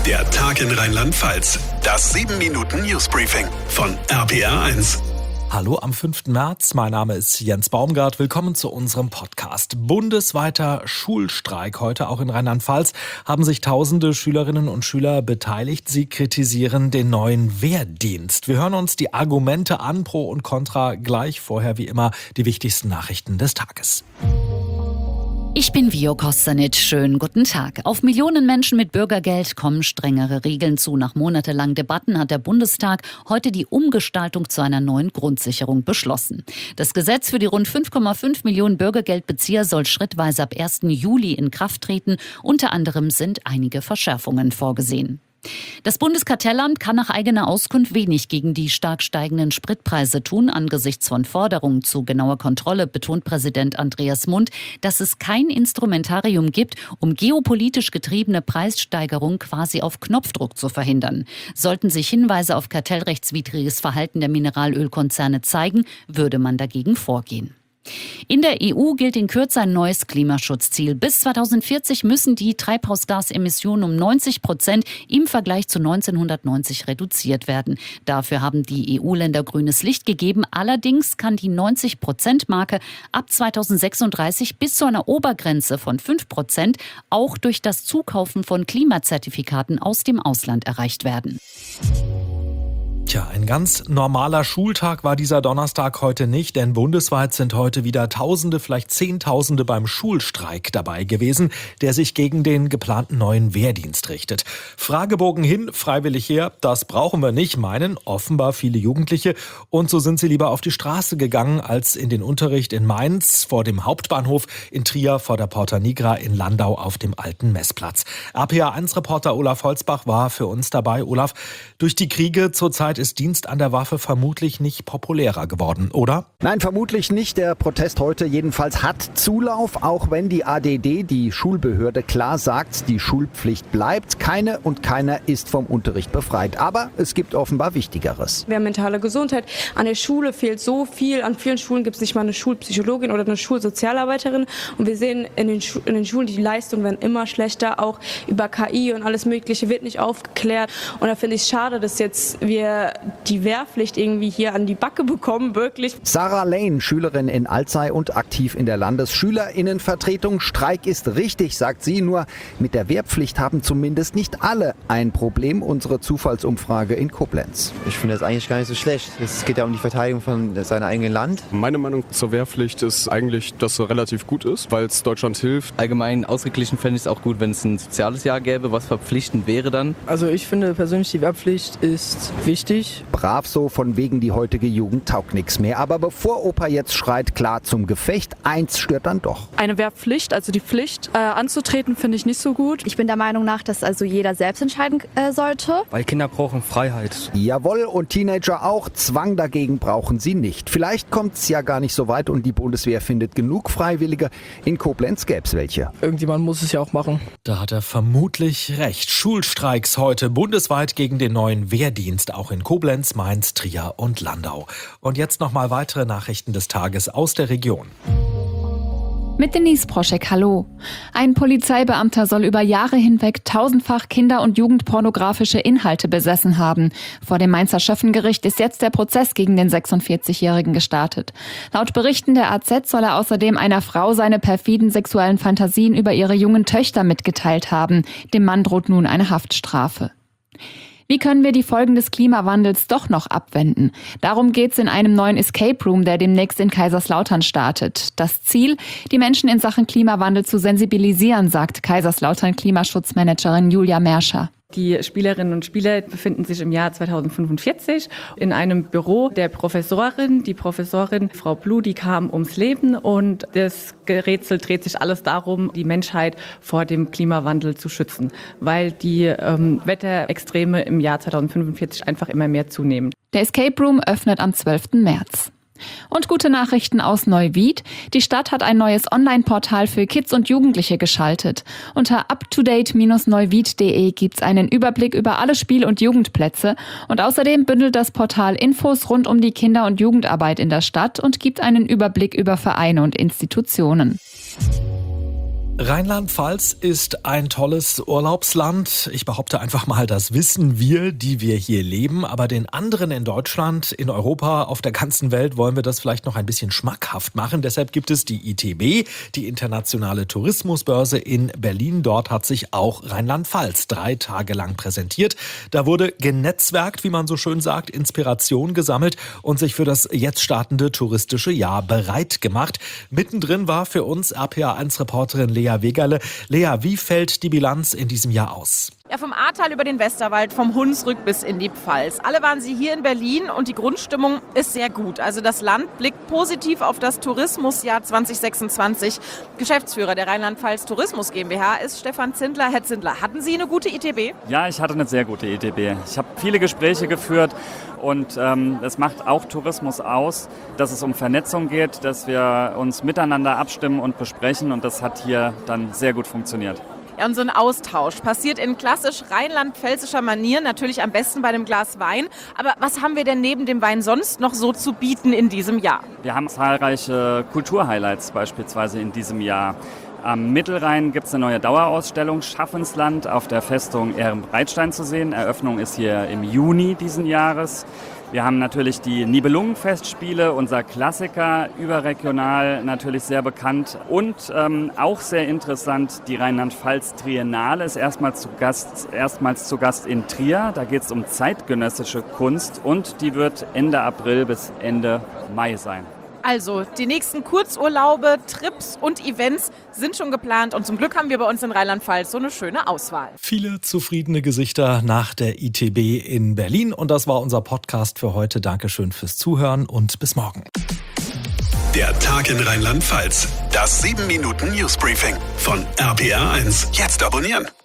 Der Tag in Rheinland-Pfalz. Das 7-Minuten-Newsbriefing von RPR1. Hallo am 5. März, mein Name ist Jens Baumgart. Willkommen zu unserem Podcast. Bundesweiter Schulstreik. Heute auch in Rheinland-Pfalz haben sich tausende Schülerinnen und Schüler beteiligt. Sie kritisieren den neuen Wehrdienst. Wir hören uns die Argumente an, Pro und Contra, gleich. Vorher wie immer die wichtigsten Nachrichten des Tages. Ich bin Vio Kostanic. Schönen guten Tag. Auf Millionen Menschen mit Bürgergeld kommen strengere Regeln zu. Nach monatelangen Debatten hat der Bundestag heute die Umgestaltung zu einer neuen Grundsicherung beschlossen. Das Gesetz für die rund 5,5 Millionen Bürgergeldbezieher soll schrittweise ab 1. Juli in Kraft treten. Unter anderem sind einige Verschärfungen vorgesehen. Das Bundeskartellamt kann nach eigener Auskunft wenig gegen die stark steigenden Spritpreise tun. Angesichts von Forderungen zu genauer Kontrolle betont Präsident Andreas Mund, dass es kein Instrumentarium gibt, um geopolitisch getriebene Preissteigerungen quasi auf Knopfdruck zu verhindern. Sollten sich Hinweise auf kartellrechtswidriges Verhalten der Mineralölkonzerne zeigen, würde man dagegen vorgehen. In der EU gilt in Kürze ein neues Klimaschutzziel. Bis 2040 müssen die Treibhausgasemissionen um 90% im Vergleich zu 1990 reduziert werden. Dafür haben die EU-Länder grünes Licht gegeben. Allerdings kann die 90%-Marke ab 2036 bis zu einer Obergrenze von 5% auch durch das Zukaufen von Klimazertifikaten aus dem Ausland erreicht werden. Tja, ein ganz normaler Schultag war dieser Donnerstag heute nicht, denn bundesweit sind heute wieder Tausende, vielleicht Zehntausende beim Schulstreik dabei gewesen, der sich gegen den geplanten neuen Wehrdienst richtet. Fragebogen hin, freiwillig her, das brauchen wir nicht, meinen offenbar viele Jugendliche. Und so sind sie lieber auf die Straße gegangen, als in den Unterricht in Mainz, vor dem Hauptbahnhof, in Trier, vor der Porta Nigra, in Landau auf dem alten Messplatz. RPA1-Reporter Olaf Holzbach war für uns dabei. Olaf, durch die Kriege zurzeit ist Dienst an der Waffe vermutlich nicht populärer geworden, oder? Nein, vermutlich nicht. Der Protest heute jedenfalls hat Zulauf, auch wenn die ADD, die Schulbehörde, klar sagt, die Schulpflicht bleibt. Keine und keiner ist vom Unterricht befreit. Aber es gibt offenbar Wichtigeres. Wir haben mentale Gesundheit. An der Schule fehlt so viel. An vielen Schulen gibt es nicht mal eine Schulpsychologin oder eine Schulsozialarbeiterin. Und wir sehen in den Schulen, die Leistungen werden immer schlechter. Auch über KI und alles Mögliche wird nicht aufgeklärt. Und da finde ich es schade, dass jetzt wir die Wehrpflicht irgendwie hier an die Backe bekommen, wirklich. Sarah Lane, Schülerin in Alzey und aktiv in der Landesschülerinnenvertretung. Streik ist richtig, sagt sie, nur mit der Wehrpflicht haben zumindest nicht alle ein Problem. Unsere Zufallsumfrage in Koblenz. Ich finde das eigentlich gar nicht so schlecht. Es geht ja um die Verteidigung von seinem eigenen Land. Meine Meinung zur Wehrpflicht ist eigentlich, dass sie relativ gut ist, weil es Deutschland hilft. Allgemein ausgeglichen fände ich es auch gut, wenn es ein soziales Jahr gäbe, was verpflichtend wäre dann. Also ich finde persönlich, die Wehrpflicht ist wichtig. Brav so, von wegen die heutige Jugend taugt nichts mehr. Aber bevor Opa jetzt schreit, klar zum Gefecht, eins stört dann doch. Eine Wehrpflicht, also die Pflicht anzutreten, finde ich nicht so gut. Ich bin der Meinung nach, dass also jeder selbst entscheiden sollte. Weil Kinder brauchen Freiheit. Jawohl, und Teenager auch. Zwang dagegen brauchen sie nicht. Vielleicht kommt es ja gar nicht so weit und die Bundeswehr findet genug Freiwillige. In Koblenz gäbe es welche. Irgendjemand muss es ja auch machen. Da hat er vermutlich recht. Schulstreiks heute bundesweit gegen den neuen Wehrdienst, auch in Koblenz, Mainz, Trier und Landau. Und jetzt nochmal weitere Nachrichten des Tages aus der Region. Mit Denise Proschek, hallo. Ein Polizeibeamter soll über Jahre hinweg tausendfach Kinder- und jugendpornografische Inhalte besessen haben. Vor dem Mainzer Schöffengericht ist jetzt der Prozess gegen den 46-Jährigen gestartet. Laut Berichten der AZ soll er außerdem einer Frau seine perfiden sexuellen Fantasien über ihre jungen Töchter mitgeteilt haben. Dem Mann droht nun eine Haftstrafe. Wie können wir die Folgen des Klimawandels doch noch abwenden? Darum geht's in einem neuen Escape Room, der demnächst in Kaiserslautern startet. Das Ziel, die Menschen in Sachen Klimawandel zu sensibilisieren, sagt Kaiserslautern-Klimaschutzmanagerin Julia Merscher. Die Spielerinnen und Spieler befinden sich im Jahr 2045 in einem Büro der Professorin. Die Professorin, Frau Blue, die kam ums Leben und das Gerätsel dreht sich alles darum, die Menschheit vor dem Klimawandel zu schützen, weil die Wetterextreme im Jahr 2045 einfach immer mehr zunehmen. Der Escape Room öffnet am 12. März. Und gute Nachrichten aus Neuwied. Die Stadt hat ein neues Online-Portal für Kids und Jugendliche geschaltet. Unter uptodate-neuwied.de gibt's einen Überblick über alle Spiel- und Jugendplätze. Und außerdem bündelt das Portal Infos rund um die Kinder- und Jugendarbeit in der Stadt und gibt einen Überblick über Vereine und Institutionen. Rheinland-Pfalz ist ein tolles Urlaubsland. Ich behaupte einfach mal, das wissen wir, die wir hier leben. Aber den anderen in Deutschland, in Europa, auf der ganzen Welt wollen wir das vielleicht noch ein bisschen schmackhaft machen. Deshalb gibt es die ITB, die Internationale Tourismusbörse in Berlin. Dort hat sich auch Rheinland-Pfalz 3 Tage lang präsentiert. Da wurde genetzwerkt, wie man so schön sagt, Inspiration gesammelt und sich für das jetzt startende touristische Jahr bereit gemacht. Mittendrin war für uns RPA1-Reporterin Lea Wegerle. Lea, wie fällt die Bilanz in diesem Jahr aus? Ja, vom Ahrtal über den Westerwald, vom Hunsrück bis in die Pfalz. Alle waren sie hier in Berlin und die Grundstimmung ist sehr gut. Also das Land blickt positiv auf das Tourismusjahr 2026. Geschäftsführer der Rheinland-Pfalz Tourismus GmbH ist Stefan Zindler. Herr Zindler, hatten Sie eine gute ITB? Ja, ich hatte eine sehr gute ITB. Ich habe viele Gespräche geführt und es macht auch Tourismus aus, dass es um Vernetzung geht, dass wir uns miteinander abstimmen und besprechen und das hat hier dann sehr gut funktioniert. Ja, und so ein Austausch passiert in klassisch rheinland-pfälzischer Manier, natürlich am besten bei einem Glas Wein. Aber was haben wir denn neben dem Wein sonst noch so zu bieten in diesem Jahr? Wir haben zahlreiche Kulturhighlights beispielsweise in diesem Jahr. Am Mittelrhein gibt es eine neue Dauerausstellung Schaffensland auf der Festung Ehrenbreitstein zu sehen. Eröffnung ist hier im Juni diesen Jahres. Wir haben natürlich die Nibelungenfestspiele, unser Klassiker, überregional natürlich sehr bekannt. Und auch sehr interessant, die Rheinland-Pfalz Triennale ist erstmals zu Gast in Trier. Da geht es um zeitgenössische Kunst und die wird Ende April bis Ende Mai sein. Also, die nächsten Kurzurlaube, Trips und Events sind schon geplant und zum Glück haben wir bei uns in Rheinland-Pfalz so eine schöne Auswahl. Viele zufriedene Gesichter nach der ITB in Berlin und das war unser Podcast für heute. Dankeschön fürs Zuhören und bis morgen. Der Tag in Rheinland-Pfalz, das 7-Minuten-Newsbriefing von RPA1. Jetzt abonnieren.